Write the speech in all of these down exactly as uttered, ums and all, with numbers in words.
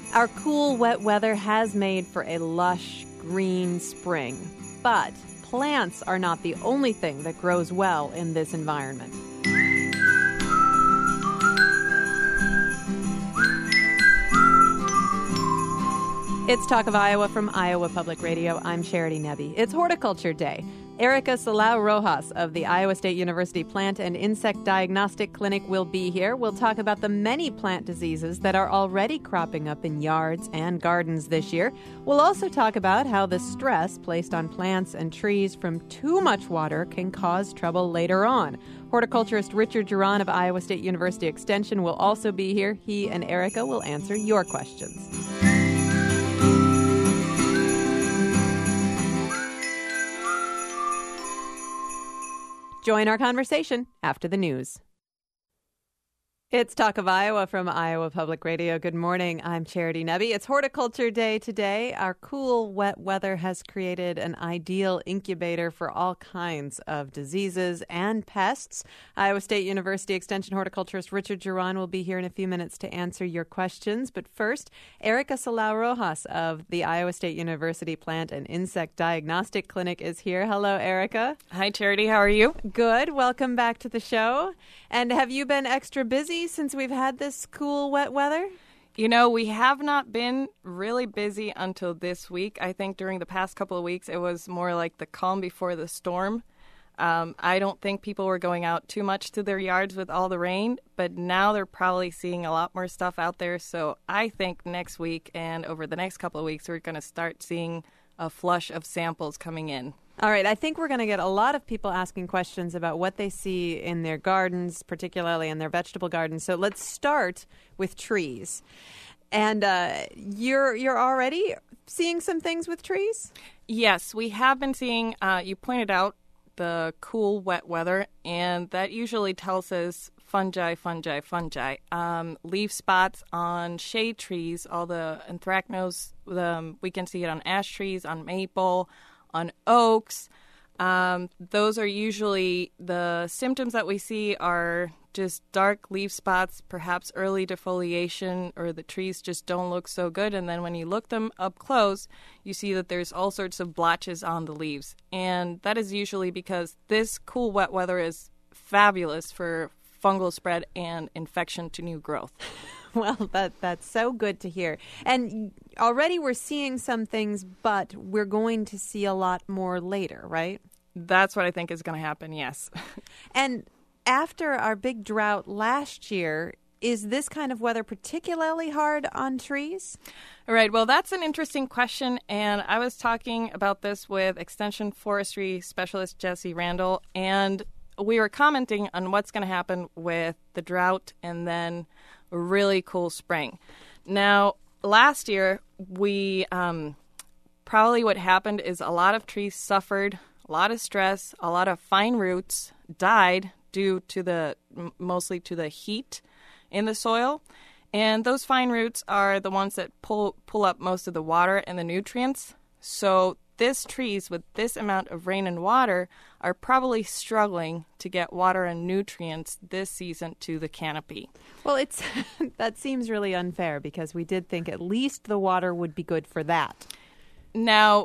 Our cool, wet weather has made for a lush, green spring. But plants are not the only thing that grows well in this environment. It's Talk of Iowa from Iowa Public Radio. I'm Charity Nebbe. It's Horticulture Day. Erica Salau Rojas of the Iowa State University Plant and Insect Diagnostic Clinic will be here. We'll talk about the many plant diseases that are already cropping up in yards and gardens this year. We'll also talk about how the stress placed on plants and trees from too much water can cause trouble later on. Horticulturist Richard Geron of Iowa State University Extension will also be here. He and Erica will answer your questions. Join our conversation after the news. It's Talk of Iowa from Iowa Public Radio. Good morning. I'm Charity Nebbe. It's Horticulture Day today. Our cool, wet weather has created an ideal incubator for all kinds of diseases and pests. Iowa State University Extension horticulturist Richard Geron will be here in a few minutes to answer your questions. But first, Erica Salau Rojas of the Iowa State University Plant and Insect Diagnostic Clinic is here. Hello, Erica. Hi, Charity. How are you? Good. Welcome back to the show. And have you been extra busy since we've had this cool, wet weather? You know, we have not been really busy until this week. I think during the past couple of weeks, it was more like the calm before the storm. Um, I don't think people were going out too much to their yards with all the rain, but now they're probably seeing a lot more stuff out there. So I think next week and over the next couple of weeks, we're going to start seeing a flush of samples coming in. All right, I think we're going to get a lot of people asking questions about what they see in their gardens, particularly in their vegetable gardens. So let's start with trees. And uh, you're you're already seeing some things with trees? Yes, we have been seeing, uh, you pointed out, the cool, wet weather, and that usually tells us fungi, fungi, fungi. Um, leaf spots on shade trees, all the anthracnose, um, we can see it on ash trees, on maple, on oaks. Um, those are usually the symptoms that we see are just dark leaf spots, perhaps early defoliation, or the trees just don't look so good. And then when you look them up close, you see that there's all sorts of blotches on the leaves. And that is usually because this cool, wet weather is fabulous for fungal spread and infection to new growth. Well, that that's so good to hear. And already we're seeing some things, but we're going to see a lot more later, right? That's what I think is going to happen, yes. And after our big drought last year, is this kind of weather particularly hard on trees? All right. Well, that's an interesting question. And I was talking about this with Extension Forestry Specialist Jesse Randall, and we were commenting on what's going to happen with the drought and then a really cool spring. Now, last year, we um, probably what happened is a lot of trees suffered, a lot of stress, a lot of fine roots died due to the, mostly to the heat in the soil. And those fine roots are the ones that pull pull up most of the water and the nutrients. So these trees with this amount of rain and water are probably struggling to get water and nutrients this season to the canopy. Well, it's that seems really unfair because we did think at least the water would be good for that. Now,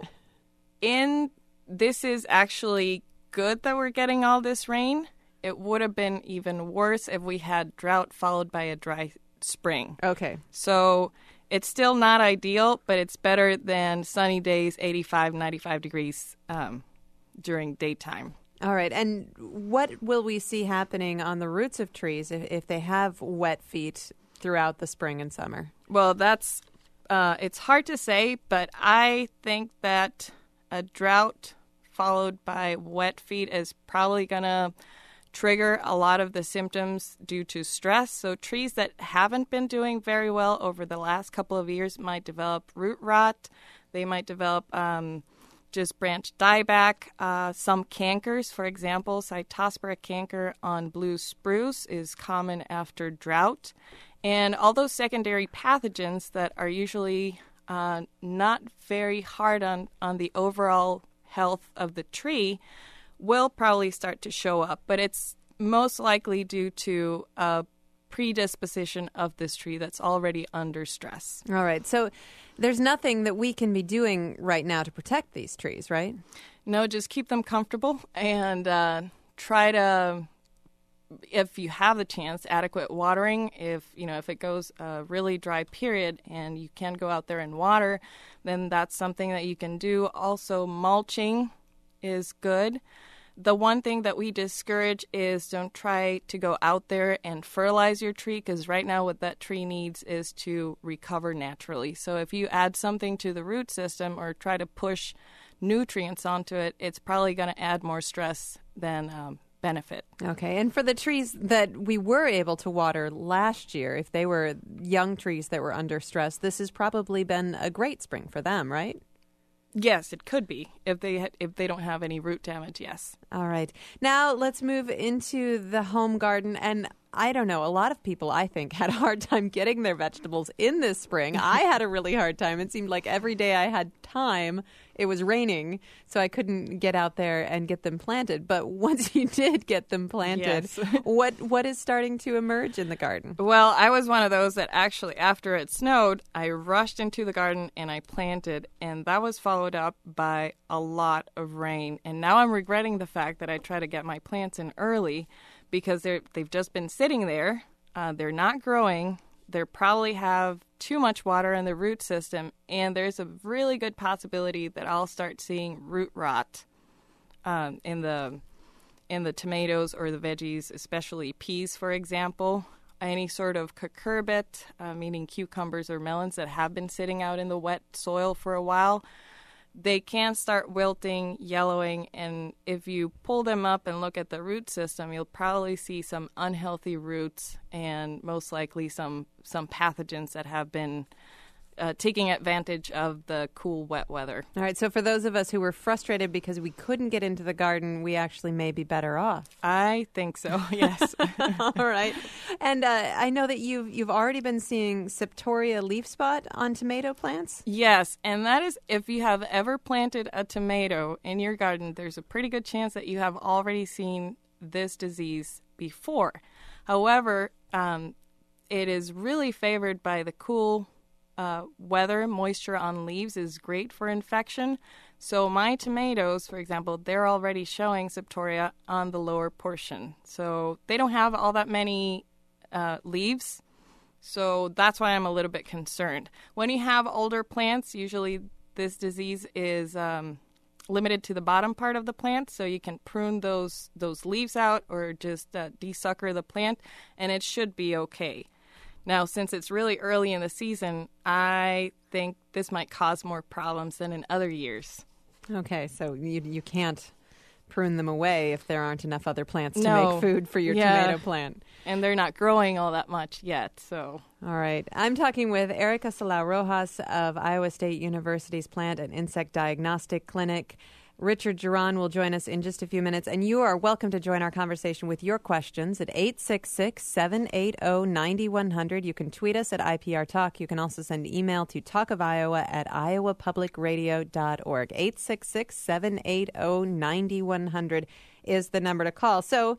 in this is actually good that we're getting all this rain. It would have been even worse if we had drought followed by a dry spring. Okay. So it's still not ideal, but it's better than sunny days, eighty-five, ninety-five degrees um, during daytime. All right. And what will we see happening on the roots of trees if, if they have wet feet throughout the spring and summer? Well, that's uh, it's hard to say, but I think that a drought followed by wet feet is probably going to trigger a lot of the symptoms due to stress. So trees that haven't been doing very well over the last couple of years might develop root rot. They might develop um, just branch dieback. Uh, some cankers, for example, Cytospora canker on blue spruce is common after drought. And all those secondary pathogens that are usually uh, not very hard on, on the overall health of the tree will probably start to show up, but it's most likely due to a predisposition of this tree that's already under stress. All right. So there's nothing that we can be doing right now to protect these trees, right? No, just keep them comfortable and uh, try to, if you have the chance, adequate watering. If, you know, if it goes a really dry period and you can go out there and water, then that's something that you can do. Also, mulching is good. The one thing that we discourage is don't try to go out there and fertilize your tree, because right now what that tree needs is to recover naturally. So if you add something to the root system or try to push nutrients onto it, it's probably going to add more stress than um, benefit. Okay. And for the trees that we were able to water last year, if they were young trees that were under stress, this has probably been a great spring for them, right? Yes, it could be if they ha- if they don't have any root damage. Yes. All right. Now let's move into the home garden. And I don't know, a lot of people, I think, had a hard time getting their vegetables in this spring. I had a really hard time. It seemed like every day I had time, it was raining, so I couldn't get out there and get them planted. But once you did get them planted, yes. what what is starting to emerge in the garden? Well, I was one of those that actually, after it snowed, I rushed into the garden and I planted, and that was followed up by a lot of rain. And now I'm regretting the fact that I try to get my plants in early, because they're, they've just been sitting there. Uh, they're not growing. They probably have too much water in the root system, and there's a really good possibility that I'll start seeing root rot um, in the in the tomatoes or the veggies, especially peas, for example. Any sort of cucurbit, uh, meaning cucumbers or melons that have been sitting out in the wet soil for a while, they can start wilting, yellowing, and if you pull them up and look at the root system, you'll probably see some unhealthy roots and most likely some, some pathogens that have been uh, taking advantage of the cool, wet weather. All right, so for those of us who were frustrated because we couldn't get into the garden, we actually may be better off. I think so, yes. All right. And uh, I know that you've, you've already been seeing Septoria leaf spot on tomato plants? Yes, and that is if you have ever planted a tomato in your garden, there's a pretty good chance that you have already seen this disease before. However, um, it is really favored by the cool uh, weather. Moisture on leaves is great for infection. So my tomatoes, for example, they're already showing Septoria on the lower portion. So they don't have all that many uh, leaves. So that's why I'm a little bit concerned. When you have older plants, usually this disease is um, limited to the bottom part of the plant, so you can prune those those leaves out or just uh, desucker the plant, and it should be okay. Now, since it's really early in the season, I think this might cause more problems than in other years. Okay, so you you can't prune them away if there aren't enough other plants to No. make food for your Yeah. tomato plant. And they're not growing all that much yet, so... All right. I'm talking with Erica Salau Rojas of Iowa State University's Plant and Insect Diagnostic Clinic. Richard Geron will join us in just a few minutes, and you are welcome to join our conversation with your questions at eight six six, seven eight zero, nine one zero zero. You can tweet us at I P R Talk. You can also send email to talk of iowa at iowa public radio dot org. eight six six, seven eight zero, nine one zero zero is the number to call. So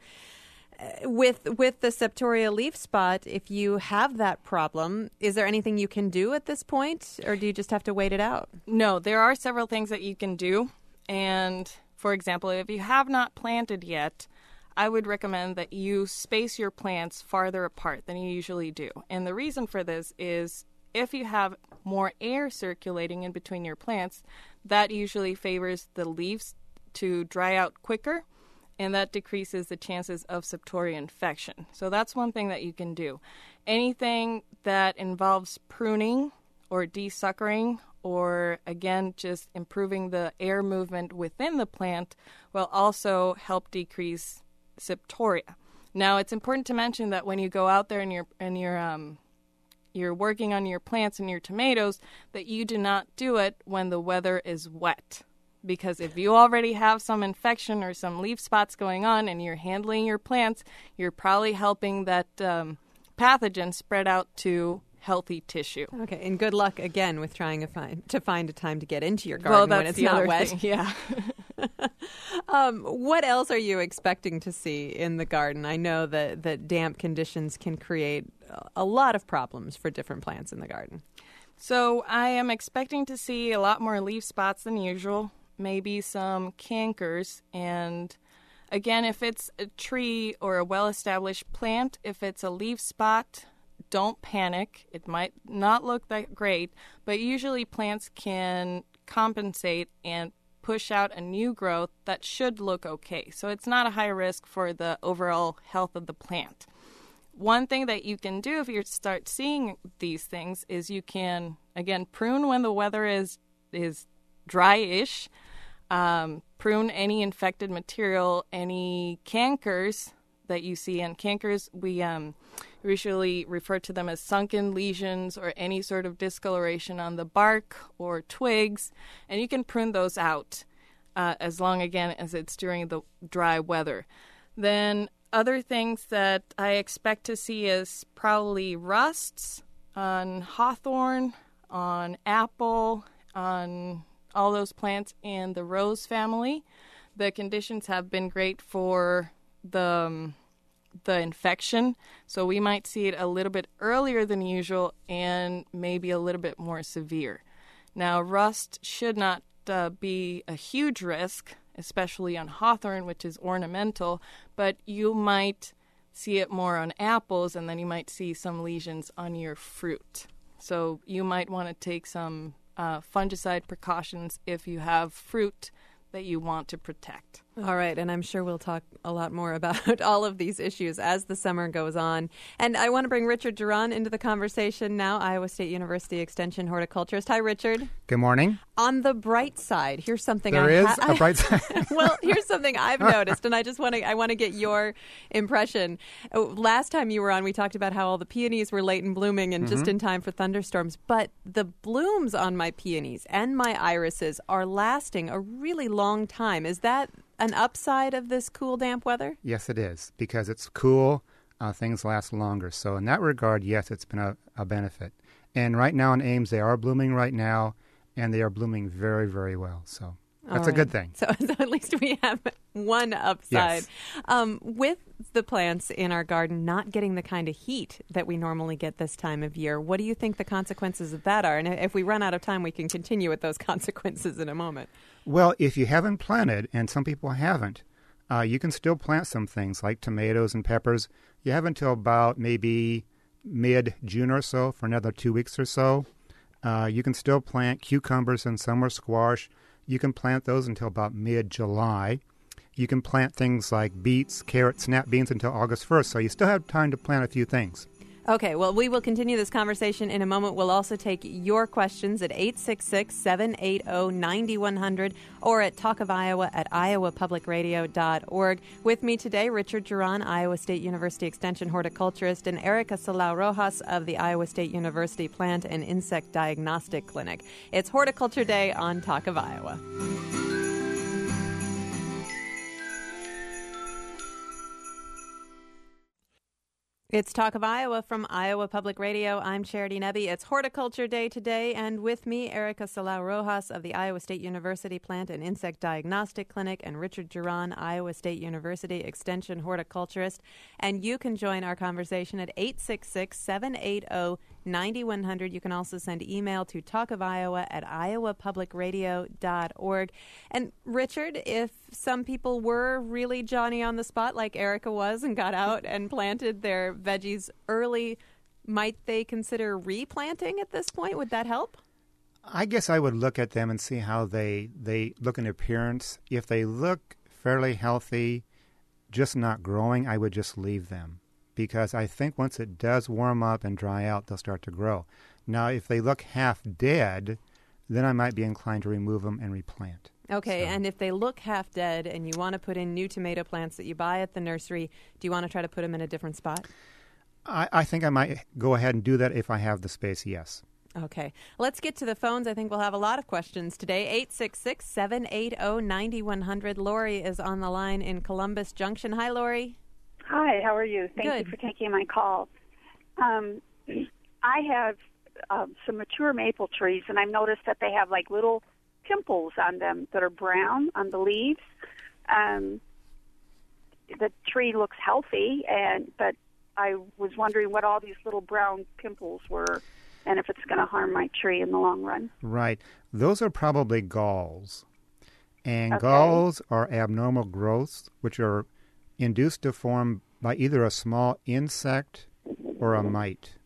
uh, with with the Septoria leaf spot, if you have that problem, is there anything you can do at this point, or do you just have to wait it out? No, there are several things that you can do. And, for example, if you have not planted yet, I would recommend that you space your plants farther apart than you usually do. And the reason for this is if you have more air circulating in between your plants, that usually favors the leaves to dry out quicker, and that decreases the chances of Septoria infection. So that's one thing that you can do. Anything that involves pruning or desuckering, or again, just improving the air movement within the plant, will also help decrease Septoria. Now, it's important to mention that when you go out there and you're and you're um, you're working on your plants and your tomatoes, that you do not do it when the weather is wet. Because if you already have some infection or some leaf spots going on and you're handling your plants, you're probably helping that um, pathogen spread out to healthy tissue. Okay, and good luck again with trying to find to find a time to get into your Well, garden that's when it's the not other wet. thing, yeah. um, what else are you expecting to see in the garden? I know that, that damp conditions can create a lot of problems for different plants in the garden. So I am expecting to see a lot more leaf spots than usual, maybe some cankers. And again, if it's a tree or a well-established plant, if it's a leaf spot, don't panic. It might not look that great, but usually plants can compensate and push out a new growth that should look okay. So it's not a high risk for the overall health of the plant. One thing that you can do if you start seeing these things is you can, again, prune when the weather is is dry-ish, um, prune any infected material, any cankers that you see. And cankers, we um, usually refer to them as sunken lesions or any sort of discoloration on the bark or twigs, and you can prune those out uh, as long, again, as it's during the dry weather. Then other things that I expect to see is probably rusts on hawthorn, on apple, on all those plants in the rose family. The conditions have been great for the um, the infection, so we might see it a little bit earlier than usual and maybe a little bit more severe. Now, rust should not uh, be a huge risk, especially on hawthorn, which is ornamental, but you might see it more on apples, and then you might see some lesions on your fruit. So you might want to take some uh, fungicide precautions if you have fruit that you want to protect. All right, and I'm sure we'll talk a lot more about all of these issues as the summer goes on. And I want to bring Richard Duran into the conversation now, Iowa State University Extension horticulturist. Hi, Richard. Good morning. On the bright side, here's something there I is ha- a bright side. Well, here's something I've noticed, and I just want to I want to get your impression. Last time you were on, we talked about how all the peonies were late in blooming and mm-hmm. just in time for thunderstorms. But the blooms on my peonies and my irises are lasting a really long time. Is that an upside of this cool, damp weather? Yes, it is. Because it's cool, uh, things last longer. So in that regard, yes, it's been a, a benefit. And right now in Ames, they are blooming right now, and they are blooming very, very well. So that's right. a good thing. So, so at least we have one upside. Yes. Um, with the plants in our garden not getting the kind of heat that we normally get this time of year, what do you think the consequences of that are? And if we run out of time, we can continue with those consequences in a moment. Well, if you haven't planted, and some people haven't, uh, you can still plant some things like tomatoes and peppers. You have until about maybe mid-June or so for another two weeks or so. Uh, you can still plant cucumbers and summer squash. You can plant those until about mid-July. You can plant things like beets, carrots, snap beans until August first, so you still have time to plant a few things. Okay, well, we will continue this conversation in a moment. We'll also take your questions at eight six six, seven eight zero, nine one zero zero or at Talk of Iowa at iowa public radio dot org. With me today, Richard Duran, Iowa State University Extension horticulturist, and Erica Salau Rojas of the Iowa State University Plant and Insect Diagnostic Clinic. It's Horticulture Day on Talk of Iowa. It's Talk of Iowa from Iowa Public Radio. I'm Charity Nebbe. It's Horticulture Day today, and with me, Erica Salau Rojas of the Iowa State University Plant and Insect Diagnostic Clinic, and Richard Duran, Iowa State University Extension horticulturist. And you can join our conversation at eight six six, seven eight zero, nine one zero zero. You can also send email to talkofiowa at iowa public radio dot org. And Richard, if some people were really Johnny on the spot like Erica was and got out and planted their veggies early, might they consider replanting at this point? Would that help? I guess I would look at them and see how they, they look in appearance. If they look fairly healthy, just not growing, I would just leave them. Because I think once it does warm up and dry out, they'll start to grow. Now, if they look half dead, then I might be inclined to remove them and replant. Okay, so. And if they look half dead and you want to put in new tomato plants that you buy at the nursery, do you want to try to put them in a different spot? I, I think I might go ahead and do that if I have the space, yes. Okay. Let's get to the phones. I think we'll have a lot of questions today. eight six six, seven eight zero, nine one zero zero. Lori is on the line in Columbus Junction. Hi, Lori. Hi, how are you? Thank Good. you for taking my call. Um, I have uh, some mature maple trees, and I've noticed that they have like little pimples on them that are brown on the leaves. Um, the tree looks healthy, and but I was wondering what all these little brown pimples were, and if it's going to harm my tree in the long run. Right. Those are probably galls. And Okay. galls are abnormal growths which are induced to form by either a small insect or a mite.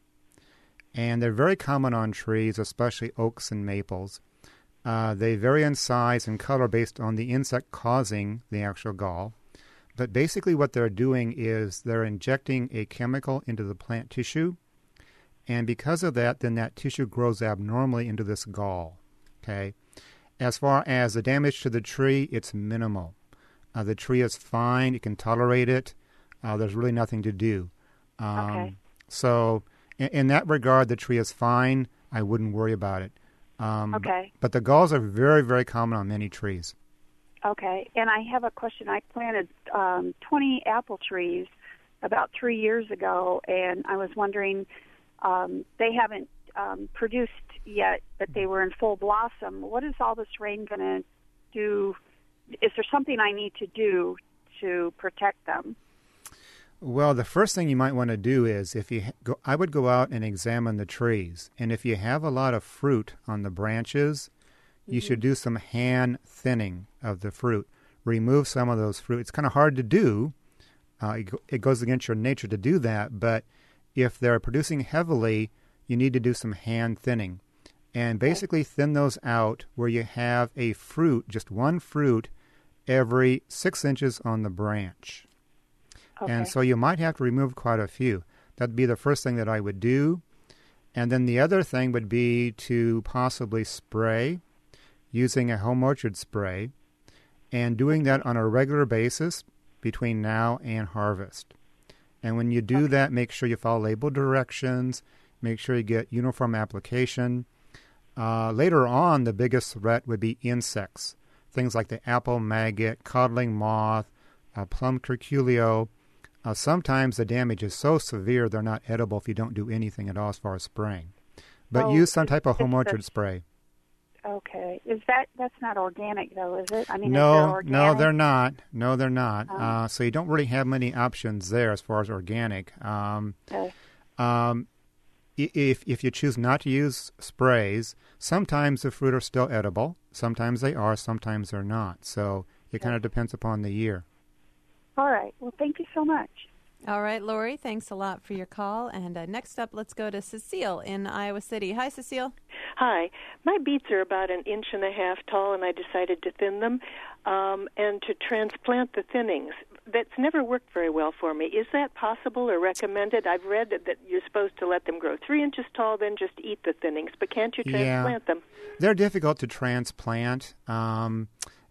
And they're very common on trees, especially oaks and maples. Uh, they vary in size and color based on the insect causing the actual gall. But basically what they're doing is they're injecting a chemical into the plant tissue, and because of that, then that tissue grows abnormally into this gall. Okay. As far as the damage to the tree, it's minimal. Uh, the tree is fine. It can tolerate it. Uh, there's really nothing to do. Um, Okay. So in, in that regard, the tree is fine. I wouldn't worry about it. Um, Okay. But, but the galls are very, very common on many trees. Okay, and I have a question. I planted um, twenty apple trees about three years ago, and I was wondering, um, they haven't um, produced yet, but they were in full blossom. What is all this rain going to do? Is there something I need to do to protect them? Well, the first thing you might want to do is if you ha- go, I would go out and examine the trees, and if you have a lot of fruit on the branches, you should do some hand thinning of the fruit. Remove some of those fruit. It's kind of hard to do. Uh, it, go- it goes against your nature to do that, but if they're producing heavily, you need to do some hand thinning. And basically thin those out where you have a fruit, just one fruit, every six inches on the branch. Okay. And so you might have to remove quite a few. That'd be the first thing that I would do. And then the other thing would be to possibly spray using a home orchard spray, and doing that on a regular basis between now and harvest. And when you do Okay. that, make sure you follow label directions, make sure you get uniform application. Uh, later on, the biggest threat would be insects, things like the apple maggot, codling moth, uh, plum curculio. Uh, sometimes the damage is so severe they're not edible if you don't do anything at all as far as spraying. But Oh, use some it's- type of it's home the- orchard spray. Okay. Is that that's not organic though, is it? I mean, is No, there no, organic? they're not. No, they're not. Oh. Uh, so you don't really have many options there as far as organic. Um, Okay. um, i- if if you choose not to use sprays, sometimes the fruit are still edible. Sometimes they are. Sometimes they're not. So it kind of depends upon the year. All right. Well, thank you so much. All right, Lori, thanks a lot for your call. And uh, next up, let's go to Cecile in Iowa City. Hi, Cecile. Hi. My beets are about an inch and a half tall, and I decided to thin them um, and to transplant the thinnings. That's never worked very well for me. Is that possible or recommended? I've read that, that you're supposed to let them grow three inches tall, then just eat the thinnings. But can't you transplant Yeah. them? They're difficult to transplant. Um,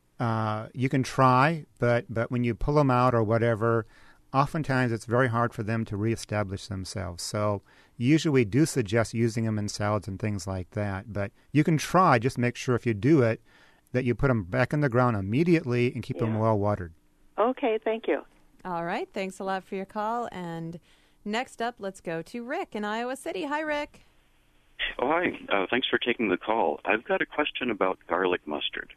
uh, you can try, but but when you pull them out or whatever, oftentimes it's very hard for them to reestablish themselves. So usually we do suggest using them in salads and things like that. But you can try. Just make sure if you do it that you put them back in the ground immediately and keep them Yeah. well watered. Okay, thank you. All right, thanks a lot for your call. And next up, let's go to Rick in Iowa City. Hi, Rick. Oh, hi. Uh, thanks for taking the call. I've got a question about garlic mustard.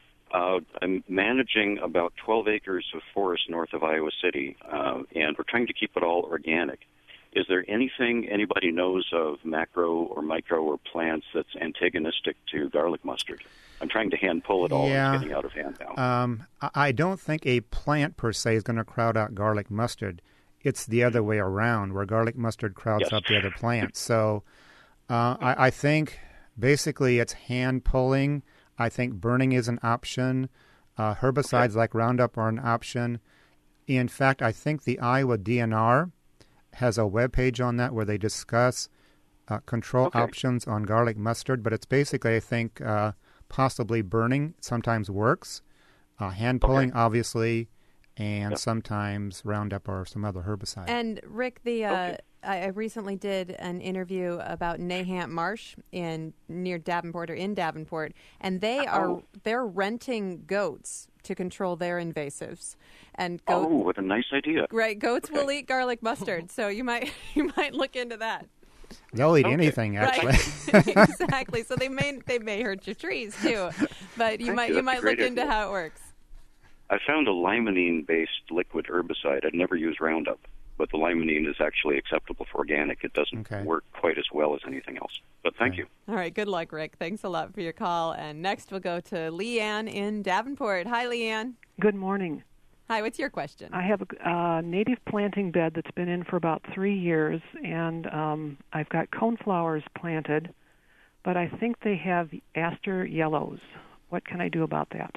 Uh, I'm managing about twelve acres of forest north of Iowa City, uh, and we're trying to keep it all organic. Is there anything anybody knows of macro or micro or plants that's antagonistic to garlic mustard? I'm trying to hand pull it all. Yeah. It's getting out of hand now. Um, I I don't think a plant per se is going to crowd out garlic mustard. It's the other way around, where garlic mustard crowds Yes. out the other plants. So uh, I, I think basically it's hand pulling. I think burning is an option. Uh, herbicides like Roundup are an option. In fact, I think the Iowa D N R has a webpage on that where they discuss uh, control Okay. options on garlic mustard. But it's basically, I think, uh, possibly burning sometimes works. Uh, hand pulling, Okay. obviously, and Yep. sometimes Roundup or some other herbicide. And Rick, the uh, Okay. I, I recently did an interview about Nahant Marsh in near Davenport or in Davenport, and they are Oh. they're renting goats to control their invasives. And goat, Oh, what a nice idea. right, goats will Okay. eat garlic mustard, so you might you might look into that. They'll eat Okay. anything, actually. Right. Exactly. So they may they may hurt your trees too, but you Thank might you. you That's might a great look into idea. how it works. I found a limonene-based liquid herbicide. I'd never used Roundup, but the limonene is actually acceptable for organic. It doesn't Okay. work quite as well as anything else. But thank Okay. you. All right. Good luck, Rick. Thanks a lot for your call. And next we'll go to Leanne in Davenport. Hi, Leanne. Good morning. Hi. What's your question? I have a uh, native planting bed that's been in for about three years, and um, I've got coneflowers planted, but I think they have aster yellows. What can I do about that?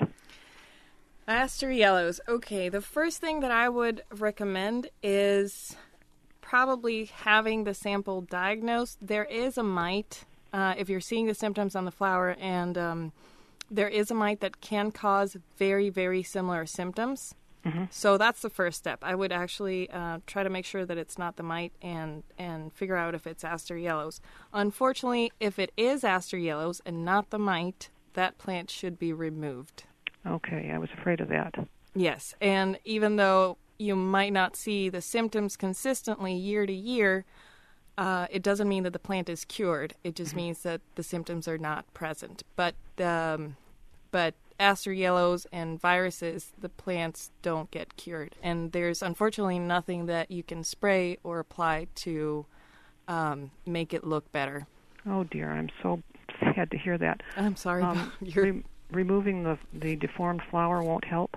Aster yellows. Okay, the first thing that I would recommend is probably having the sample diagnosed. There is a mite, uh, if you're seeing the symptoms on the flower, and um, there is a mite that can cause very, very similar symptoms. Mm-hmm. So that's the first step. I would actually uh, try to make sure that it's not the mite and, and figure out if it's aster yellows. Unfortunately, if it is aster yellows and not the mite, that plant should be removed. Okay, I was afraid of that. Yes, and even though you might not see the symptoms consistently year to year, uh, it doesn't mean that the plant is cured. It just means that the symptoms are not present. But um, but aster yellows and viruses, the plants don't get cured. And there's unfortunately nothing that you can spray or apply to um, make it look better. Oh, dear, I'm so sad to hear that. I'm sorry. Um, about your... re- removing the, the deformed flower won't help?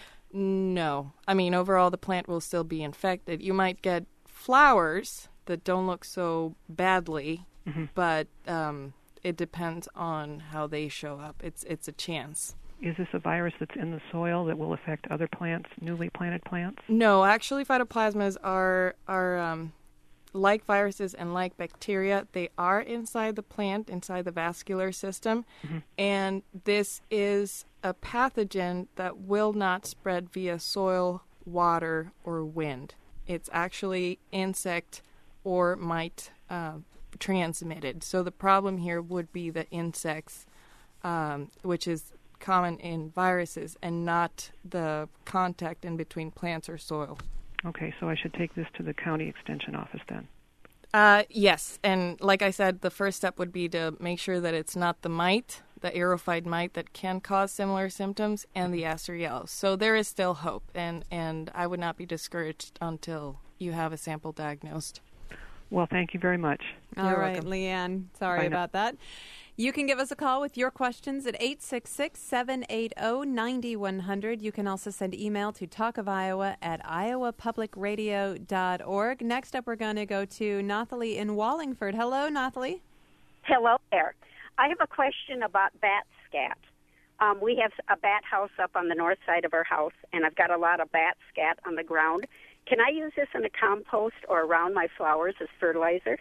No. I mean, overall, the plant will still be infected. You might get flowers that don't look so badly, Mm-hmm. but um, it depends on how they show up. It's it's a chance. Is this a virus that's in the soil that will affect other plants, newly planted plants? No, actually, phytoplasmas are are um, like viruses and like bacteria. They are inside the plant, inside the vascular system, Mm-hmm. and this is a pathogen that will not spread via soil, water, or wind. It's actually insect or mite uh, transmitted. So the problem here would be the insects, um, which is common in viruses, and not the contact in between plants or soil. Okay, so I should take this to the county extension office then. Uh, yes, and like I said, the first step would be to make sure that it's not the mite, the aerophyte mite that can cause similar symptoms, and the aster yellows. So there is still hope, and, and I would not be discouraged until you have a sample diagnosed. Well, thank you very much. All You're right, welcome. Leanne. Sorry Bye now. about that. You can give us a call with your questions at eight six six, seven eight zero, nine one zero zero. You can also send email to talk of iowa at iowa public radio dot org. Next up, we're going to go to Nathalie in Wallingford. Hello, Nathalie. Hello there. I have a question about bat scat. Um, we have a bat house up on the north side of our house, and I've got a lot of bat scat on the ground. Can I use this in a compost or around my flowers as fertilizer?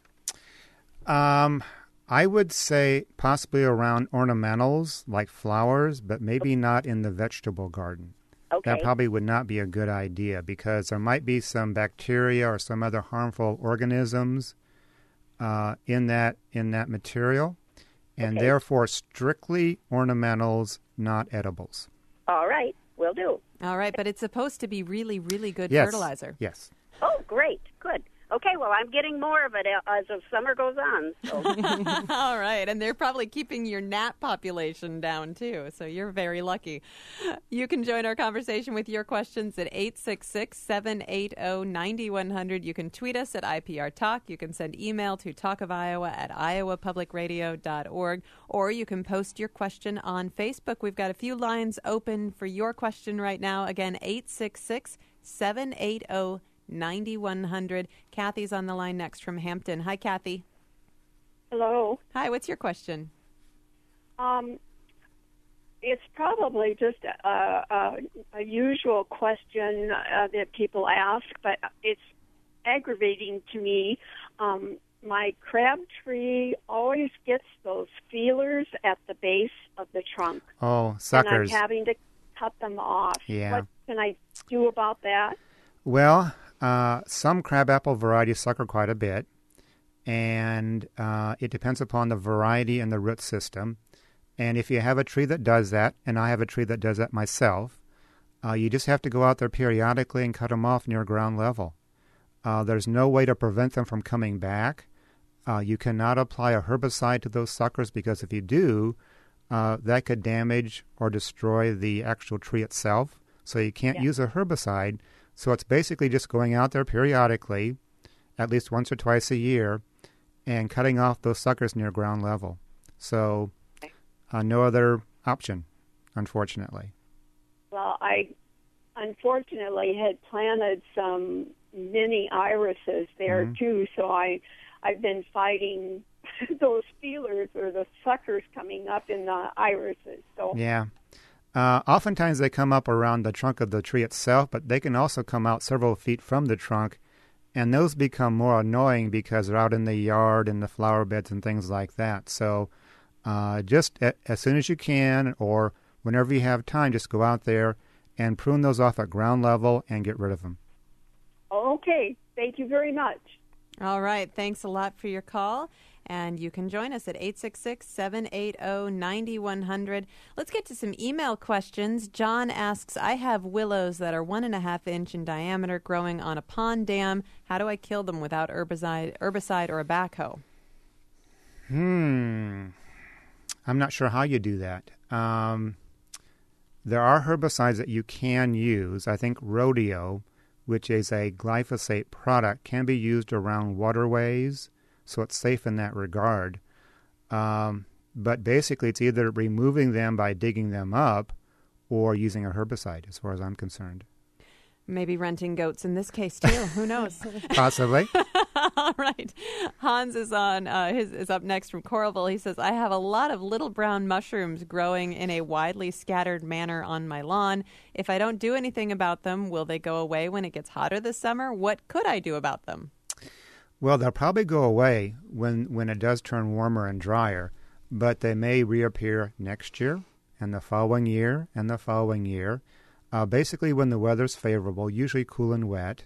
Um, I would say possibly around ornamentals like flowers, but maybe not in the vegetable garden. Okay. That probably would not be a good idea because there might be some bacteria or some other harmful organisms uh, in that in that material, and Okay. therefore strictly ornamentals, not edibles. All right. Will do. All right, but it's supposed to be really, really good Yes. fertilizer. Yes. Oh, great. Good. Okay, well, I'm getting more of it as of summer goes on. So. All right, and they're probably keeping your gnat population down too, so you're very lucky. You can join our conversation with your questions at eight six six, seven eight zero, nine one zero zero. You can tweet us at I P R Talk. You can send email to talkofiowa at iowa public radio dot org, or you can post your question on Facebook. We've got a few lines open for your question right now. Again, eight six six, seven eight zero, nine one zero zero. Kathy's on the line next from Hampton. Hi, Kathy. Hello. Hi, what's your question? Um, it's probably just a, a, a usual question uh, that people ask, but it's aggravating to me. Um, my crab tree always gets those feelers at the base of the trunk. Oh, suckers. And I'm having to cut them off. Yeah. What can I do about that? Well, uh, some crabapple varieties sucker quite a bit, and uh, it depends upon the variety and the root system. And if you have a tree that does that, and I have a tree that does that myself, uh, you just have to go out there periodically and cut them off near ground level. Uh, there's no way to prevent them from coming back. Uh, you cannot apply a herbicide to those suckers because if you do, uh, that could damage or destroy the actual tree itself. So you can't Yeah. use a herbicide. So it's basically just going out there periodically, at least once or twice a year, and cutting off those suckers near ground level. So uh, no other option, unfortunately. Well, I unfortunately had planted some mini irises there Mhm. too, so I I've been fighting those feelers or the suckers coming up in the irises. So Yeah. Uh, oftentimes they come up around the trunk of the tree itself, but they can also come out several feet from the trunk, and those become more annoying because they're out in the yard and the flower beds and things like that. So uh, just a, as soon as you can or whenever you have time, just go out there and prune those off at ground level and get rid of them. okay, thank you very much. All right. Thanks a lot for your call. And you can join us at eight six six, seven eight zero, nine one zero zero. Let's get to some email questions. John asks, I have willows that are one and a half inch in diameter growing on a pond dam. How do I kill them without herbicide, herbicide or a backhoe? Hmm. I'm not sure how you do that. Um, there are herbicides that you can use. I think Rodeo, which is a glyphosate product, can be used around waterways, so it's safe in that regard. Um, but basically, it's either removing them by digging them up or using a herbicide, as far as I'm concerned. Maybe renting goats in this case, too. Who knows? Possibly. All right. Hans is on. Uh, his is up next from Coralville. He says, I have a lot of little brown mushrooms growing in a widely scattered manner on my lawn. If I don't do anything about them, will they go away when it gets hotter this summer? What could I do about them? Well, they'll probably go away when, when it does turn warmer and drier, but they may reappear next year and the following year and the following year. Uh, basically, when the weather's favorable, usually cool and wet.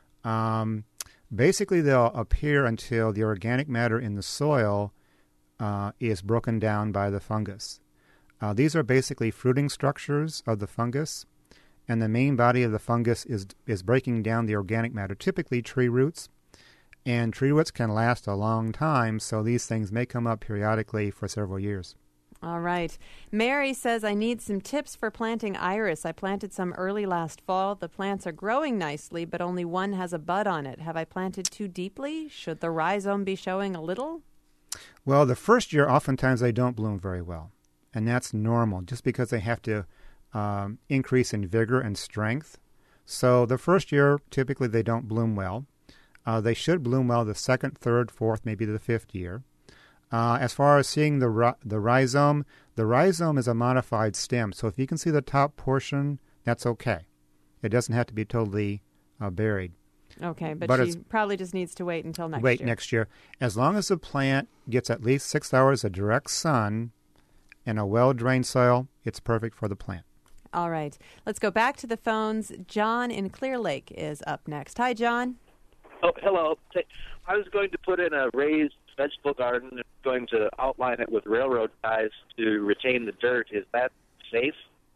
Um, basically, they'll appear until the organic matter in the soil uh, is broken down by the fungus. Uh, these are basically fruiting structures of the fungus, and the main body of the fungus is is breaking down the organic matter, typically tree roots. And tree roots can last a long time, so these things may come up periodically for several years. All right. Mary says, I need some tips for planting iris. I planted some early last fall. The plants are growing nicely, but only one has a bud on it. Have I planted too deeply? Should the rhizome be showing a little? Well, the first year, oftentimes they don't bloom very well, and that's normal, just because they have to um, increase in vigor and strength. So the first year, typically they don't bloom well. Uh, they should bloom well the second, third, fourth, maybe the fifth year. Uh, as far as seeing the ri- the rhizome, the rhizome is a modified stem. So if you can see the top portion, that's okay. It doesn't have to be totally uh, buried. Okay, but, But she probably just needs to wait until next Wait year. next year. As long as the plant gets at least six hours of direct sun and a well-drained soil, it's perfect for the plant. All right. Let's go back to the phones. John in Clear Lake is up next. Hi, John. Oh, hello. I was going to put in a raised vegetable garden and going to outline it with railroad ties to retain the dirt. Is that safe?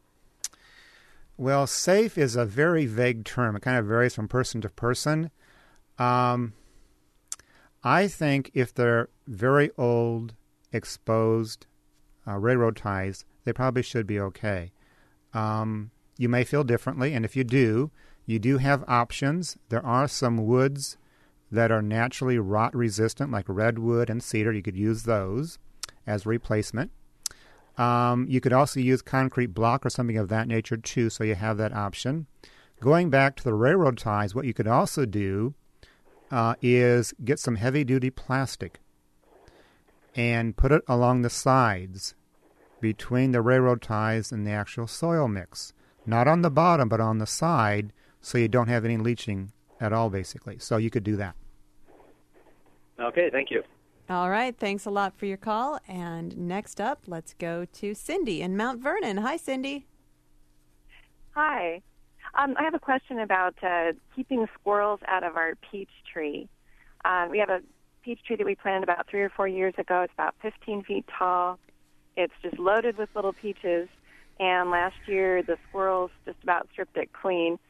Well, safe is a very vague term. It kind of varies from person to person. Um, I think if they're very old, exposed uh, railroad ties, they probably should be okay. Um, you may feel differently, and if you do, you do have options. There are some woods that are naturally rot resistant, like redwood and cedar. You could use those as replacement. Um, you could also use concrete block or something of that nature too, so you have that option. Going back to the railroad ties, what you could also do uh, is get some heavy-duty plastic and put it along the sides between the railroad ties and the actual soil mix. Not on the bottom, but on the side, so you don't have any leaching at all, basically. So you could do that. Okay, thank you. All right. Thanks a lot for your call. And next up, let's go to Cindy in Mount Vernon. Hi, Cindy. Hi. Um, I have a question about uh, keeping squirrels out of our peach tree. Uh, we have a peach tree that we planted about three or four years ago. It's about fifteen feet tall. It's just loaded with little peaches. And last year, the squirrels just about stripped it clean.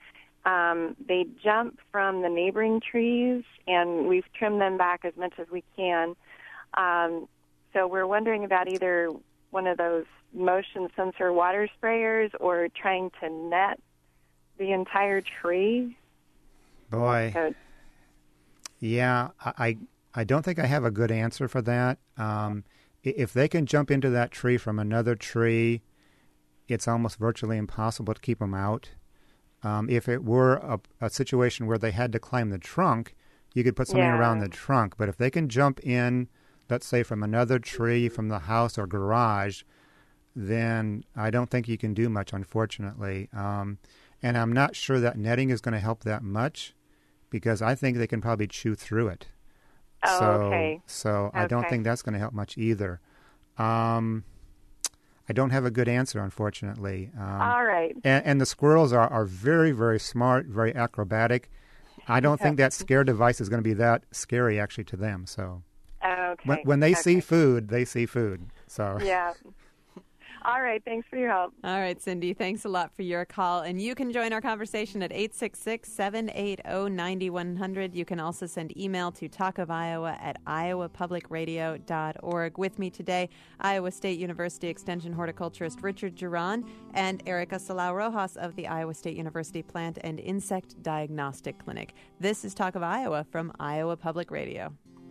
Um, they jump from the neighboring trees, and we've trimmed them back as much as we can. Um, so we're wondering about either one of those motion sensor water sprayers or trying to net the entire tree. Boy. So, yeah, I I don't think I have a good answer for that. Um, if they can jump into that tree from another tree, it's almost virtually impossible to keep them out. Um, if it were a, a situation where they had to climb the trunk, you could put something Yeah. around the trunk. But if they can jump in, let's say from another tree, from the house or garage, then I don't think you can do much, unfortunately. Um, and I'm not sure that netting is going to help that much because I think they can probably chew through it. Oh, so, okay. So I don't Okay. think that's going to help much either. Um, I don't have a good answer, unfortunately. Um, All right. And, and the squirrels are, are very, very smart, very acrobatic. I don't think that scare device is going to be that scary, actually, to them. So Okay. when, when they okay. see food, they see food. So Yeah. All right. Thanks for your help. All right, Cindy, thanks a lot for your call. And you can join our conversation at eight six six, seven eight zero, nine one zero zero. You can also send email to talk of iowa at iowa public radio dot org. With me today, Iowa State University Extension horticulturist Richard Geron and Erica Salau Rojas of the Iowa State University Plant and Insect Diagnostic Clinic. This is Talk of Iowa from Iowa Public Radio.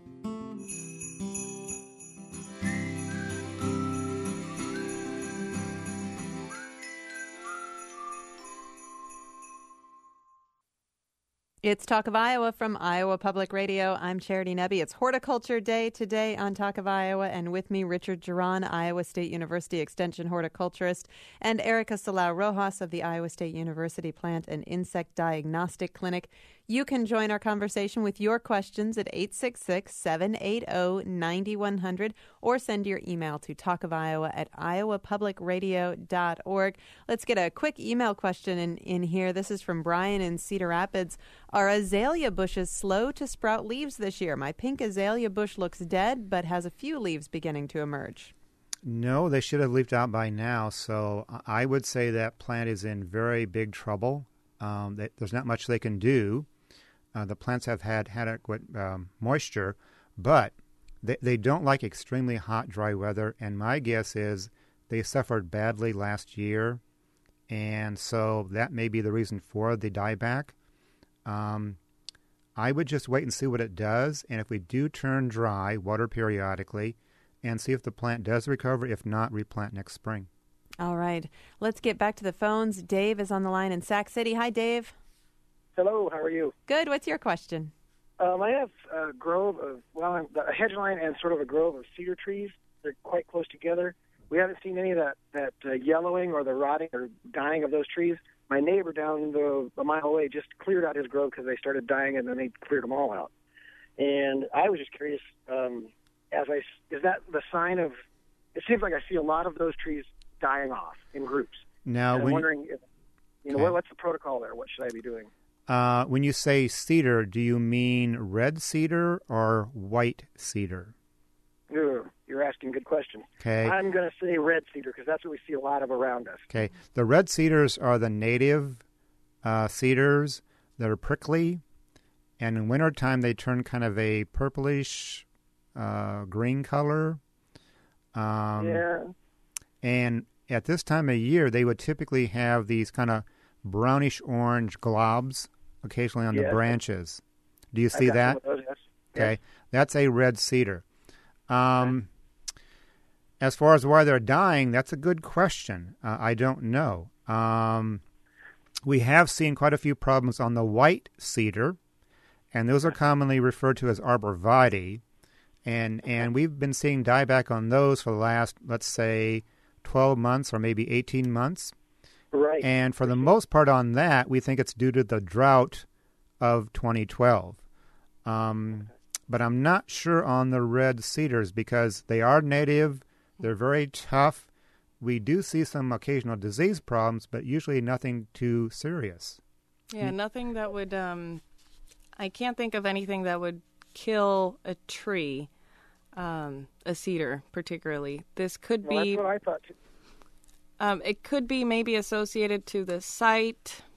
It's Talk of Iowa from Iowa Public Radio. I'm Charity Nebbe. It's Horticulture Day today on Talk of Iowa, and with me, Richard Geron, Iowa State University Extension horticulturist, and Erica Salau Rojas of the Iowa State University Plant and Insect Diagnostic Clinic. You can join our conversation with your questions at eight six six, seven eight zero, nine one zero zero or send your email to talkofiowa at iowa public radio dot org. Let's get a quick email question in, in here. This is from Brian in Cedar Rapids. Are azalea bushes slow to sprout leaves this year? My pink azalea bush looks dead, but has a few leaves beginning to emerge. no, they should have leafed out by now. So I would say that plant is in very big trouble. Um, they, there's not much they can do. Uh, the plants have had adequate um, moisture, but they, they don't like extremely hot, dry weather. And my guess is they suffered badly last year, and so that may be the reason for the dieback. Um, I would just wait and see what it does, and if we do turn dry, water periodically, and see if the plant does recover. If not, replant next spring. All right. Let's get back to the phones. Dave is on the line in Sac City. Hi, Dave. Hello, how are you? Good. What's your question? Um, I have a grove of, well, a hedge line and sort of a grove of cedar trees. They're quite close together. We haven't seen any of that, that uh, yellowing or the rotting or dying of those trees. My neighbor down the, a mile away just cleared out his grove because they started dying, and then they cleared them all out. And I was just curious, um, as I, is that the sign of, it seems like I see a lot of those trees dying off in groups. Now, and I'm when, wondering, if, you know, okay. what, what's the protocol there? What should I be doing? Uh, when you say cedar, do you mean red cedar or white cedar? Ooh, you're asking good questions. Okay. I'm going to say red cedar because that's what we see a lot of around us. Okay. The red cedars are the native uh, cedars that are prickly, and in wintertime they turn kind of a purplish uh, green color. Um, yeah. And at this time of year, they would typically have these kind of brownish orange globs occasionally on Yes. the branches. Do you I've see got that? some of those, yes. Okay, Yes. that's a red cedar. Um, as far as why they're dying, that's a good question. Uh, I don't know. Um, we have seen quite a few problems on the white cedar, and those are commonly referred to as arborvitae, and and we've been seeing dieback on those for the last, let's say, twelve months or maybe eighteen months. Right. And for the most part on that, we think it's due to the drought of twenty twelve. Um, but I'm not sure on the red cedars because they are native. They're very tough. We do see some occasional disease problems, but usually nothing too serious. Yeah, nothing that would, um, I can't think of anything that would kill a tree, um, a cedar particularly. This could Well, be... that's what I thought too. Um, it could be maybe associated to the site,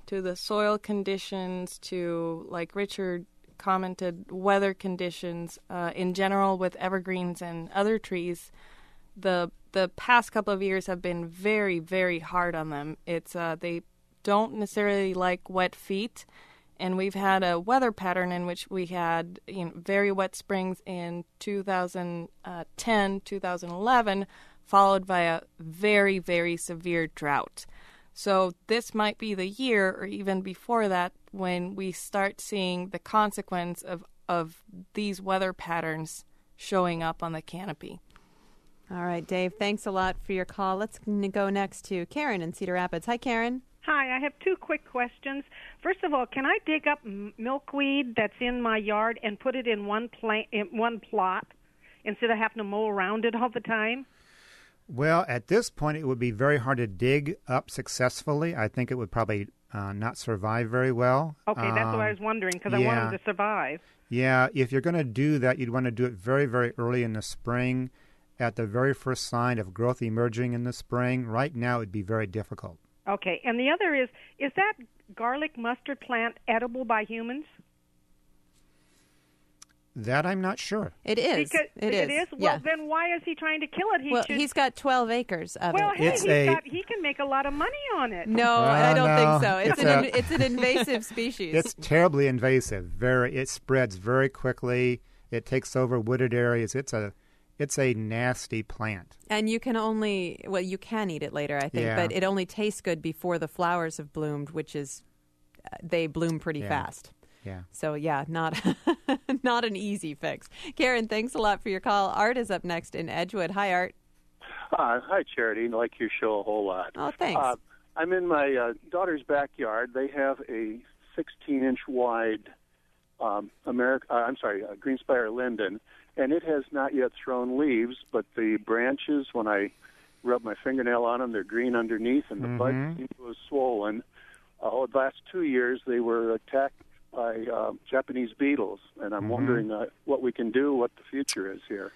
to the soil conditions, to, like Richard commented, weather conditions uh, in general with evergreens and other trees. The the past couple of years have been very, very hard on them. It's uh, they don't necessarily like wet feet, and we've had a weather pattern in which we had you know, very wet springs in two thousand ten, two thousand eleven, followed by a very, very severe drought. So this might be the year, or even before that, when we start seeing the consequence of, of these weather patterns showing up on the canopy. All right, Dave, thanks a lot for your call. Let's go next to Karen in Cedar Rapids. Hi, Karen. Hi, I have two quick questions. First of all, can I dig up m- milkweed that's in my yard and put it in one pla- in one plot instead of having to mow around it all the time? Well, at this point, it would be very hard to dig up successfully. I think it would probably uh, not survive very well. Okay, that's um, what I was wondering, because yeah. I want them to survive. Yeah, if you're going to do that, you'd want to do it very, very early in the spring, at the very first sign of growth emerging in the spring. Right now, it would be very difficult. Okay, and the other is, is that garlic mustard plant edible by humans? That I'm not sure. It is. Because it is. is. It is? Yeah. Well, then why is he trying to kill it? He well, should... he's got twelve acres of well, it. Well, hey, It's he's a... got, he can make a lot of money on it. No, well, I don't no. think so. It's, It's an a... in, it's an invasive species. It's terribly invasive. Very, it spreads very quickly. It takes over wooded areas. It's a, it's a nasty plant. And you can only, well, you can eat it later, I think, yeah. but it only tastes good before the flowers have bloomed, which is, uh, they bloom pretty yeah. fast. Yeah. So, yeah, not not an easy fix. Karen, thanks a lot for your call. Art is up next in Edgewood. Hi, Art. Uh, hi, Charity. I like your show a whole lot. Oh, thanks. Uh, I'm in my uh, daughter's backyard. They have a sixteen-inch wide um, America. Uh, I'm sorry, uh, Greenspire linden, and it has not yet thrown leaves. But the branches, when I rub my fingernail on them, they're green underneath, and the mm-hmm. bud was swollen. Uh, the last two years, they were attacked by uh, Japanese beetles, and I'm mm-hmm. wondering uh, what we can do, what the future is here.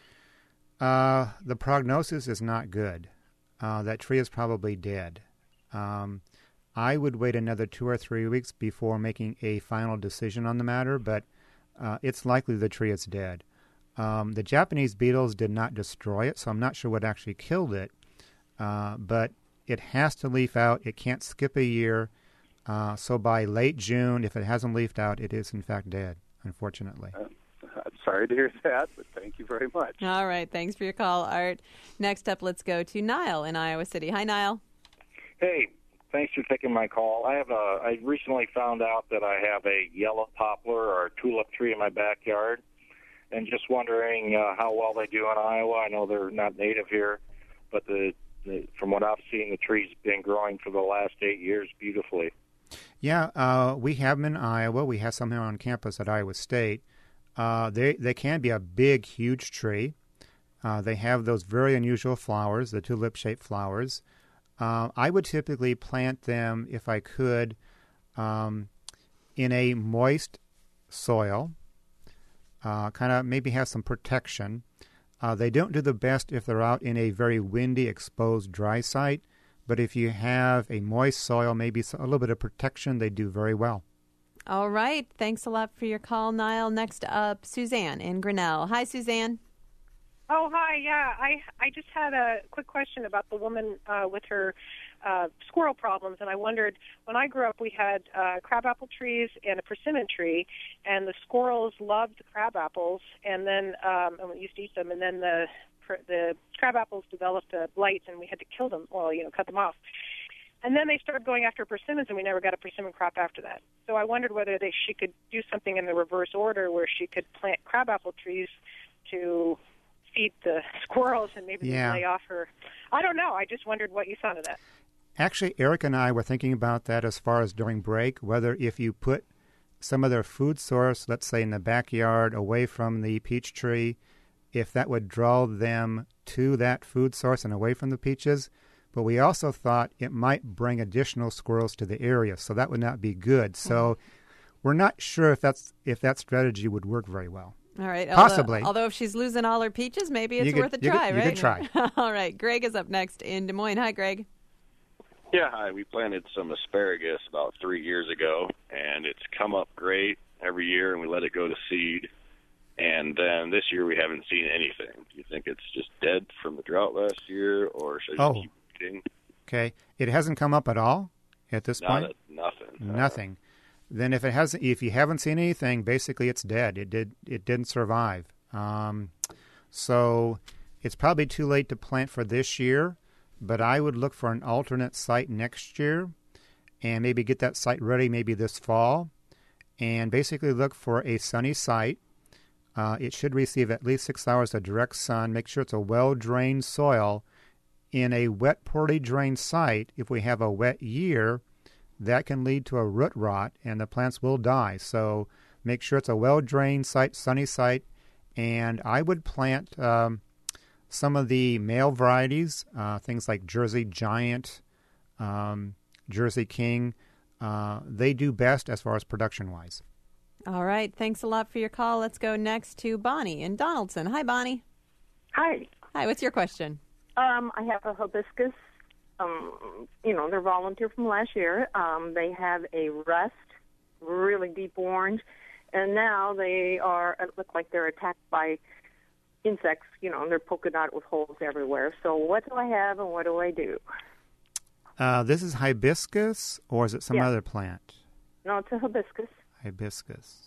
Uh, the prognosis is not good. Uh, that tree is probably dead. Um, I would wait another two or three weeks before making a final decision on the matter, but uh, it's likely the tree is dead. Um, the Japanese beetles did not destroy it, so I'm not sure what actually killed it, uh, but it has to leaf out. It can't skip a year. Uh, so by late June, if it hasn't leafed out, it is in fact dead, unfortunately. Uh, I'm sorry to hear that, but thank you very much. All right. Thanks for your call, Art. Next up, let's go to Niall in Iowa City. Hi, Niall. Hey, thanks for taking my call. I have a. I recently found out that I have a yellow poplar or a tulip tree in my backyard, and just wondering uh, how well they do in Iowa. I know they're not native here, but the, the from what I've seen, the tree's been growing for the last eight years beautifully. Yeah, uh, we have them in Iowa. We have some here on campus at Iowa State. Uh, they they can be a big, huge tree. Uh, they have those very unusual flowers, the tulip-shaped flowers. Uh, I would typically plant them, if I could, um, in a moist soil, uh, kind of maybe have some protection. Uh, they don't do the best if they're out in a very windy, exposed, dry site. But if you have a moist soil, maybe a little bit of protection, they do very well. All right. Thanks a lot for your call, Niall. Next up, Suzanne in Grinnell. Hi, Suzanne. Oh, hi. Yeah, I I just had a quick question about the woman uh, with her uh, squirrel problems, and I wondered, when I grew up, we had uh, crabapple trees and a persimmon tree, and the squirrels loved the crabapples, and then um, and we used to eat them, and then the the crabapples developed a blight, and we had to kill them, well, you know, cut them off. And then they started going after persimmons, and we never got a persimmon crop after that. So I wondered whether they, she could do something in the reverse order where she could plant crabapple trees to feed the squirrels and maybe yeah. lay off her. I don't know. I just wondered what you thought of that. Actually, Eric and I were thinking about that as far as during break, whether if you put some of their food source, let's say in the backyard, away from the peach tree, if that would draw them to that food source and away from the peaches. But we also thought it might bring additional squirrels to the area, so that would not be good. So mm-hmm. we're not sure if that's if that strategy would work very well. All right. Possibly. Although, although if she's losing all her peaches, maybe it's you worth could, a try, you right? You could try. All right. Greg is up next in Des Moines. Hi, Greg. Yeah, hi. We planted some asparagus about three years ago, and it's come up great every year, and we let it go to seed. And then this year we haven't seen anything. Do you think it's just dead from the drought last year, or should I Oh. keep eating? Okay. It hasn't come up at all at this Not point? a, nothing. Nothing. Then if it hasn't, if you haven't seen anything, basically it's dead. It did. It didn't survive. Um, so it's probably too late to plant for this year. But I would look for an alternate site next year, and maybe get that site ready maybe this fall, and basically look for a sunny site. Uh, it should receive at least six hours of direct sun. Make sure it's a well-drained soil. In a wet, poorly drained site, if we have a wet year, that can lead to a root rot, and the plants will die. So make sure it's a well-drained site, sunny site, and I would plant um, some of the male varieties, uh, things like Jersey Giant, um, Jersey King. Uh, they do best as far as production-wise. All right. Thanks a lot for your call. Let's go next to Bonnie in Donaldson. Hi, Bonnie. Hi. Hi. What's your question? Um, I have a hibiscus. Um, you know, they're volunteer from last year. Um, they have a rust, really deep orange, and now they are, it look like they're attacked by insects. You know, they're polka dot with holes everywhere. So what do I have and what do I do? Uh, this is hibiscus, or is it some Yeah. other plant? No, it's a hibiscus. Hibiscus.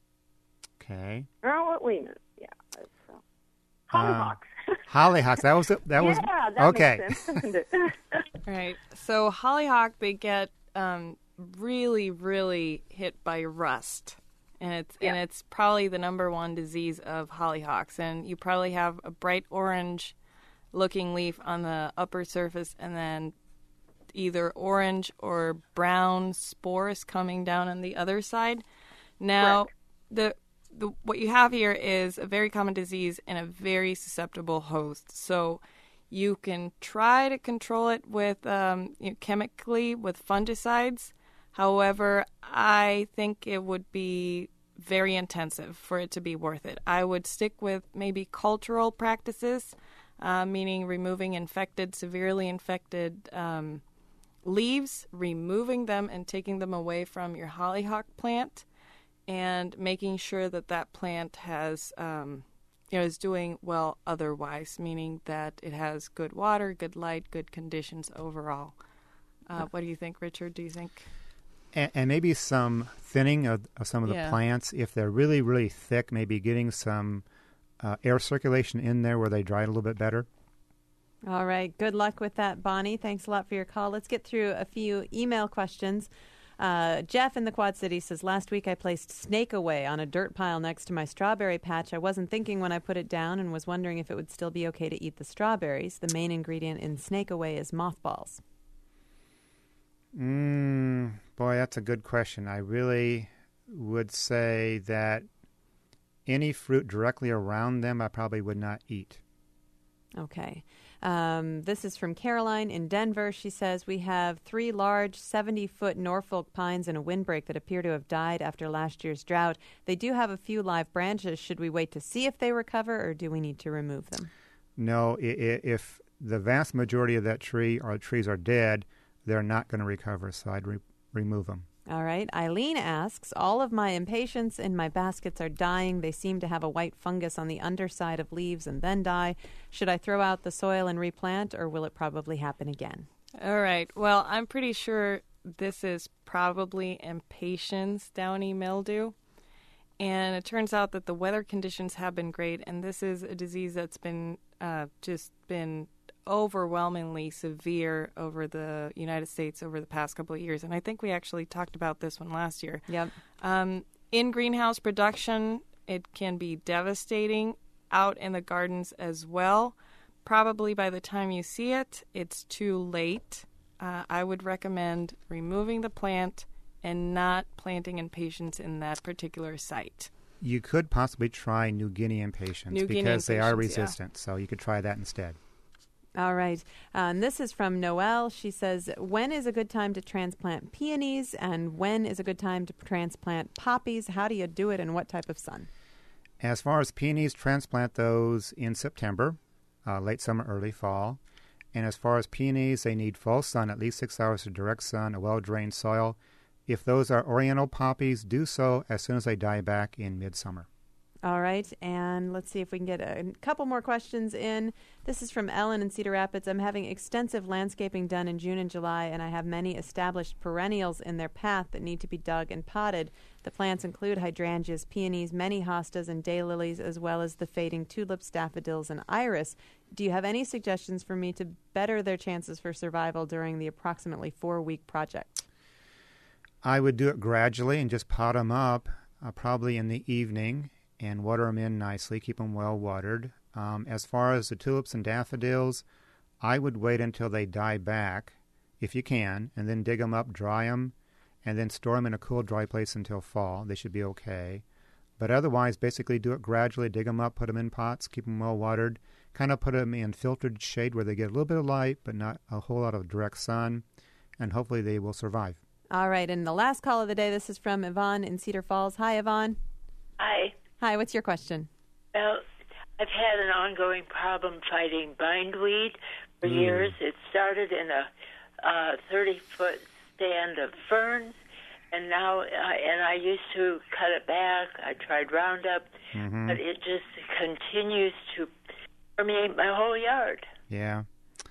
Okay. Oh, what we know. Yeah. It's, uh, Uh, hollyhocks. hollyhocks. That was it. That was yeah, that okay. makes sense, doesn't it? Right. So hollyhock, they get um, really, really hit by rust, and it's Yeah. and it's probably the number one disease of hollyhocks. And you probably have a bright orange-looking leaf on the upper surface, and then either orange or brown spores coming down on the other side. Now, the the what you have here is a very common disease and a very susceptible host. So you can try to control it with um, you know, chemically with fungicides. However, I think it would be very intensive for it to be worth it. I would stick with maybe cultural practices, uh, meaning removing infected, severely infected um, leaves, removing them and taking them away from your hollyhock plant, and making sure that that plant has, um, you know, is doing well otherwise, meaning that it has good water, good light, good conditions overall. Uh, what do you think, Richard? Do you think? And, and maybe some thinning of, of some of the Yeah. plants. If they're really, really thick, maybe getting some uh, air circulation in there where they dry a little bit better. All right. Good luck with that, Bonnie. Thanks a lot for your call. Let's get through a few email questions. Uh, Jeff in the Quad City says, last week I placed snake away on a dirt pile next to my strawberry patch. I wasn't thinking when I put it down and was wondering if it would still be okay to eat the strawberries. The main ingredient in snake away is mothballs. Mm, boy, that's a good question. I really would say that any fruit directly around them I probably would not eat. Okay. Um, this is from Caroline in Denver. She says, we have three large seventy-foot Norfolk pines and a windbreak that appear to have died after last year's drought. They do have a few live branches. Should we wait to see if they recover, or do we need to remove them? No, i- i- if the vast majority of that tree or trees are dead, they're not going to recover, so I'd re- remove them. All right. Eileen asks, all of my impatiens in my baskets are dying. They seem to have a white fungus on the underside of leaves and then die. Should I throw out the soil and replant, or will it probably happen again? All right. Well, I'm pretty sure this is probably impatiens downy mildew. And it turns out that the weather conditions have been great, and this is a disease that's been uh, just been overwhelmingly severe over the United States over the past couple of years. And I think we actually talked about this one last year. Yep. Um, in greenhouse production, it can be devastating. Out in the gardens as well. Probably by the time you see it, it's too late. Uh, I would recommend removing the plant and not planting impatiens in that particular site. You could possibly try New Guinea impatiens New Guinea because they are impatiens, yeah. resistant, so you could try that instead. All right. Uh, and this is from Noelle. She says, when is a good time to transplant peonies, and when is a good time to transplant poppies? How do you do it, and what type of sun? As far as peonies, transplant those in September, uh, late summer, early fall. And as far as peonies, they need full sun, at least six hours of direct sun, a well-drained soil. If those are oriental poppies, do so as soon as they die back in midsummer. All right, and let's see if we can get a couple more questions in. This is from Ellen in Cedar Rapids. I'm having extensive landscaping done in June and July, and I have many established perennials in their path that need to be dug and potted. The plants include hydrangeas, peonies, many hostas, and daylilies, as well as the fading tulips, daffodils, and iris. Do you have any suggestions for me to better their chances for survival during the approximately four-week project? I would do it gradually and just pot them up, uh, probably in the evening, and water them in nicely, keep them well watered. Um, as far as the tulips and daffodils, I would wait until they die back, if you can, and then dig them up, dry them, and then store them in a cool, dry place until fall. They should be okay. But otherwise, basically do it gradually, dig them up, put them in pots, keep them well watered, kind of put them in filtered shade where they get a little bit of light, but not a whole lot of direct sun, and hopefully they will survive. All right, and the last call of the day, this is from Yvonne in Cedar Falls. Hi, Yvonne. Hi. Hi, what's your question? Well, I've had an ongoing problem fighting bindweed for mm. years. It started in a thirty-foot stand of ferns, and now, uh, and I used to cut it back. I tried Roundup, mm-hmm. but it just continues to permeate my whole yard. Yeah.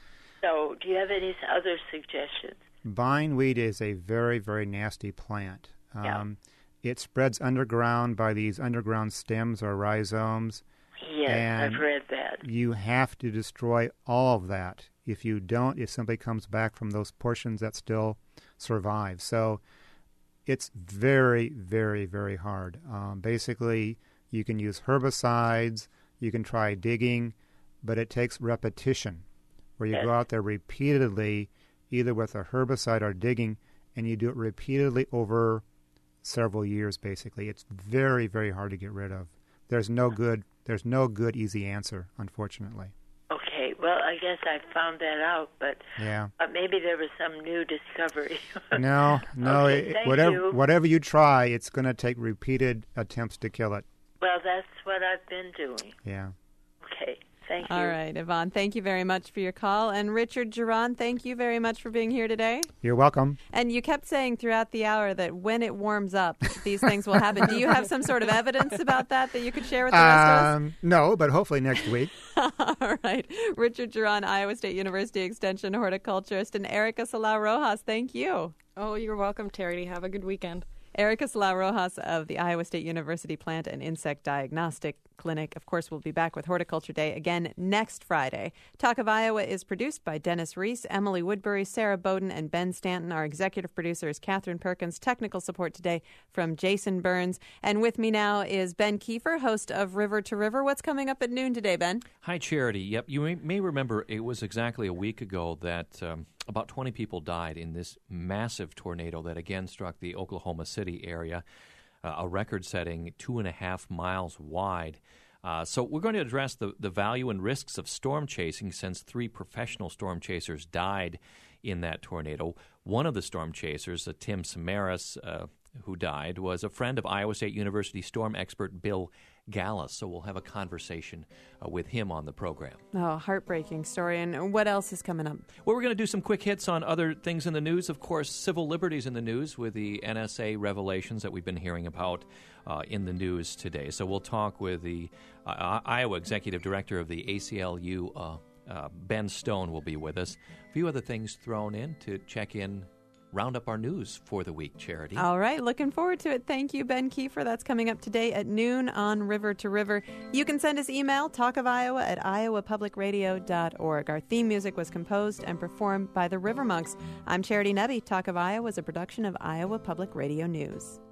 So do you have any other suggestions? Bindweed is a very, very nasty plant. Um, yeah. It spreads underground by these underground stems or rhizomes. Yes, and I've read that. You have to destroy all of that. If you don't, it simply comes back from those portions that still survive. So it's very, very, very hard. Um, basically, you can use herbicides, you can try digging, but it takes repetition, where you yes. go out there repeatedly, either with a herbicide or digging, and you do it repeatedly over several years, basically. It's very, very hard to get rid of. There's no good, there's no good, easy answer, unfortunately. Okay, well, I guess I found that out, but yeah. uh, maybe there was some new discovery. no, no, okay, it, thank whatever, you. whatever you try, it's going to take repeated attempts to kill it. Well, that's what I've been doing. Yeah. Okay. Thank you. All right, Yvonne, thank you very much for your call. And Richard Geron, thank you very much for being here today. You're welcome. And you kept saying throughout the hour that when it warms up, these things will happen. Do you have some sort of evidence about that that you could share with the rest um, of us? No, but hopefully next week. All right. Richard Geron, Iowa State University Extension horticulturist, and Erica Salau Rojas, thank you. Oh, you're welcome, Charity. Have a good weekend. Erica Salau Rojas of the Iowa State University Plant and Insect Diagnostic Clinic. Of course, we'll be back with Horticulture Day again next Friday. Talk of Iowa is produced by Dennis Reese, Emily Woodbury, Sarah Bowden, and Ben Stanton. Our executive producer is Catherine Perkins. Technical support today from Jason Burns. And with me now is Ben Kiefer, host of River to River. What's coming up at noon today, Ben? Hi, Charity. Yep, you may, may remember it was exactly a week ago that um, about twenty people died in this massive tornado that again struck the Oklahoma City area, uh, a record-setting two and a half miles wide. Uh, so we're going to address the, the value and risks of storm chasing since three professional storm chasers died in that tornado. One of the storm chasers, uh, Tim Samaras, uh, who died, was a friend of Iowa State University storm expert Bill Gallus. So we'll have a conversation uh, with him on the program. Oh, heartbreaking story. And what else is coming up? Well, we're going to do some quick hits on other things in the news. Of course, civil liberties in the news with the N S A revelations that we've been hearing about uh, in the news today. So we'll talk with the uh, Iowa Executive Director of the A C L U, uh, uh, Ben Stone, will be with us. A few other things thrown in to check in, round up our news for the week, Charity. All right, looking forward to it. Thank you, Ben Kiefer. That's coming up today at noon on River to River. You can send us email, talkofiowa at iowa public radio dot org. Our theme music was composed and performed by the River Monks. I'm Charity Nebbe. Talk of Iowa is a production of Iowa Public Radio News.